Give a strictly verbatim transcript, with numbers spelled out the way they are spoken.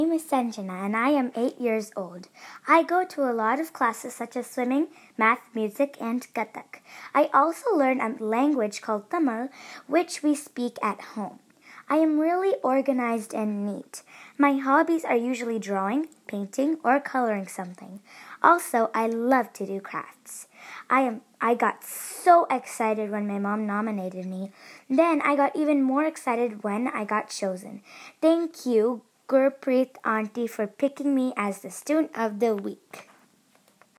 My name is Sanjana and I am eight years old. I go to a lot of classes such as swimming, math, music, and Kathak. I also learn a language called Tamil, which we speak at home. I am really organized and neat. My hobbies are usually drawing, painting, or coloring something. Also, I love to do crafts. I am I got so excited when my mom nominated me. Then I got even more excited when I got chosen. Thank you, Gurpreet Auntie, for picking me as the student of the week.